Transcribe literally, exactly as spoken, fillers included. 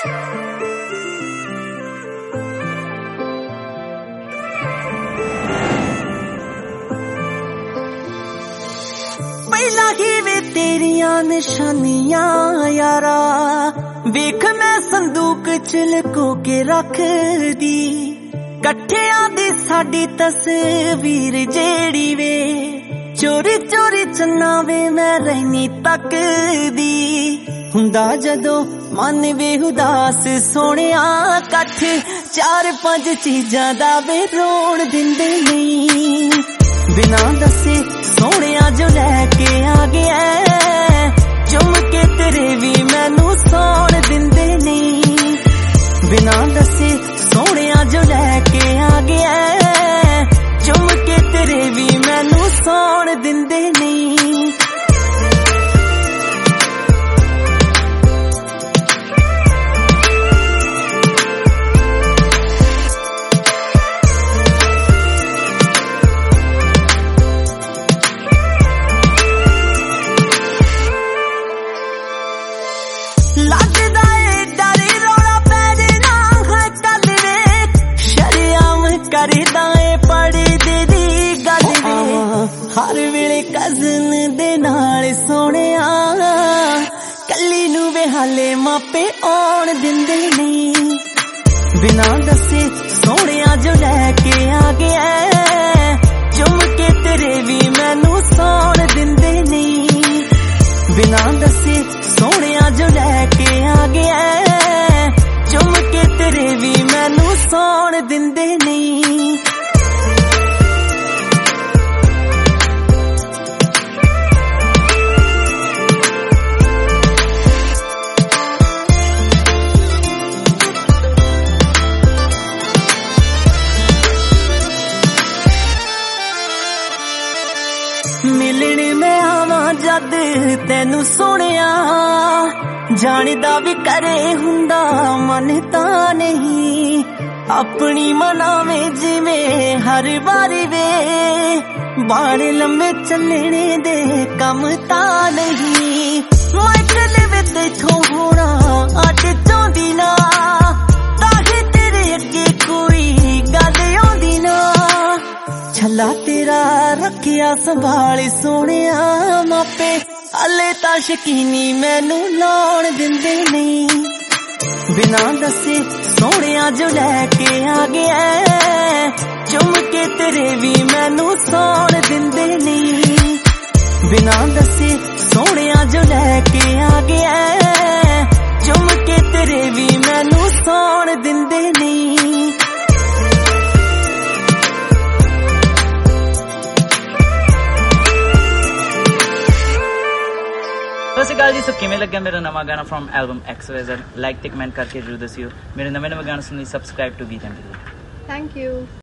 ਪਹਿਲਾਂ ਹੀ ਵੇ ਤੇਰੀਆਂ ਨਿਸ਼ਾਨੀਆਂ ਯਾਰਾ ਵੇਖ ਮੈਂ ਸੰਦੂਕ ਚ ਲੁਕੋ ਕੇ ਰੱਖਦੀ ਇਕੱਠਿਆਂ ਦੀ ਸਾਡੀ ਤਸਵੀਰ ਜਿਹੜੀ ਵੇ ਚੋਰੀ ਚੋਰੀ ਚੰਨਾ ਵੇ ਮੈਂ ਰਹਿਨੀ ਤੱਕਦੀ ਹੁੰਦਾ ਜਦੋਂ ਮਨ ਵੇ ਉਦਾਸ ਸੋਹਣਿਆ ਇਕੱਠ ਚਾਰ ਪੰਜ ਚੀਜ਼ਾਂ ਦਾ ਵੇ ਰੋਣ ਦਿੰਦੇ ਨਹੀਂ ਬਿਨਾਂ ਦੱਸੇ ਸੋਹਣਿਆ ਜੋ ਲੈ ਕੇ ਆ ਗਿਆ ਚੁੰਮ ਕੇ ਤੇਰੇ ਵੀ ਮੈਨੂੰ ਸੌਣ ਦਿੰਦੇ ਨਹੀਂ ਬਿਨਾਂ ਦੱਸੇ ਸੋਹਣਿਆ ਜੋ ਲੈ ਕੇ ਆ ਗਿਆ ਚੁੰਮ ਕੇ ਤੇਰੇ ਵੀ ਮੈਨੂੰ ਸੌਣ ਦਿੰਦੇ ਨਹੀਂ ਲੱਗਦਾ ਏ ਡਰੇ ਰੌਲਾ ਪੈ ਦੇਣਾ ਹੈ ਕੱਲ ਵੇ ਸ਼ਰਿਆਮ ਕਰਦਾ ਏ ਪੜਦੇ ਦੀ ਗੱਲ ਵੇ ਹਰ ਵੇਲੇ ਕਜ਼ਨ ਦੇ ਨਾਲ ਸੋਹਣਿਆ ਕੱਲੀ ਨੂੰ ਵੇ ਹਾਲੇ ਮਾਪੇ ਆਉਣ ਦਿੰਦੇ ਨਹੀਂ ਬਿਨਾਂ ਦੱਸੇ ਸੋਹਣਿਆ ਜੋ ਲੈ ਕੇ ਆ ਗਿਆ ਚੁੰਮ ਕੇ ਤੇਰੇ ਵੀ ਮੈਨੂੰ ਸੌਣ ਦਿੰਦੇ ਨਹੀਂ ਬਿਨਾਂ ਦੱਸੇ ਸੋਹਣਿਆ ਜੋ ਲੈ ਕੇ ਆ ਗਿਆ ਚੁੰਮ ਕੇ ਤੇਰੇ ਵੀ ਮੈਨੂੰ ਸੌਣ ਦਿੰਦੇ ਨਹੀਂ ਮਿਲਣ ਮੈਂ ਆਵਾਂ ਜਦ ਤੈਨੂੰ ਸੋਹਣਿਆ ਜਾਣਦਾ ਵੀ ਕਰੇ ਹੁੰਦਾ ਮਨ ਤਾਂ ਨਹੀਂ ਆਪਣੀ ਮਨਾਵੇਂ ਜਿਵੇਂ ਹਰ ਵਾਰੀ ਵੇ ਬਾਣੇ ਲੰਮੇ ਚੱਲਣੇ ਦੇ ਕੰਮ ਤਾਂ ਨਹੀਂ ਮਾਈਕਲ ਵੇ ਤੇਥੋਂ ਹੋਣਾ ਅੱਡ ਚਾਹੁੰਦੀ ਨਾ ਤਾਹੀ ਤੇਰੇ ਅੱਗੇ ਕੋਈ ਗੱਲ ਆਉਂਦੀ ਨਾ ਛੱਲਾ ਤੇਰਾ ਰੱਖਿਆ ਸੰਭਾਲ ਸੋਹਣਿਆ ਮਾਪੇ ਹਲੇ ਤਾਂ ਸ਼ਕੀਨੀ ਮੈਨੂੰ ਲਾਉਣ ਦਿੰਦੇ ਨਹੀਂ ਬਿਨਾਂ ਦੱਸੇ ਸੋਹਣਿਆ ਜੋ ਲੈ ਕੇ ਆ ਗਿਆ ਚੁੰਮ ਕੇ ਤੇਰੇ ਵੀ ਮੈਨੂੰ ਸੌਣ ਦਿੰਦੇ ਨਹੀਂ ਬਿਨਾਂ ਦੱਸੇ ਸੋਹਣਿਆ ਜੋ ਲੈ ਕੇ ਆ ਗਿਆ ਚੁੰਮ ਕੇ ਤੇਰੇ ਵੀ ਮੈਨੂੰ ਸੌਣ ਦਿੰਦੇ ਨਹੀਂ ਸਤਿ ਸ਼੍ਰੀ ਅਕਾਲ ਜੀ। ਸੋ ਕਿਵੇਂ ਲੱਗਿਆ ਮੇਰਾ ਨਵਾਂ ਗਾਣਾ from album X Y Z like ਤੇ ਕਮੈਂਟ ਕਰਕੇ ਜ਼ਰੂਰ ਦੱਸਿਓ। ਮੇਰੇ ਨਵੇਂ ਨਵੇਂ ਗਾਣੇ ਸੁਣਨ ਲਈ subscribe to Geet and thank you.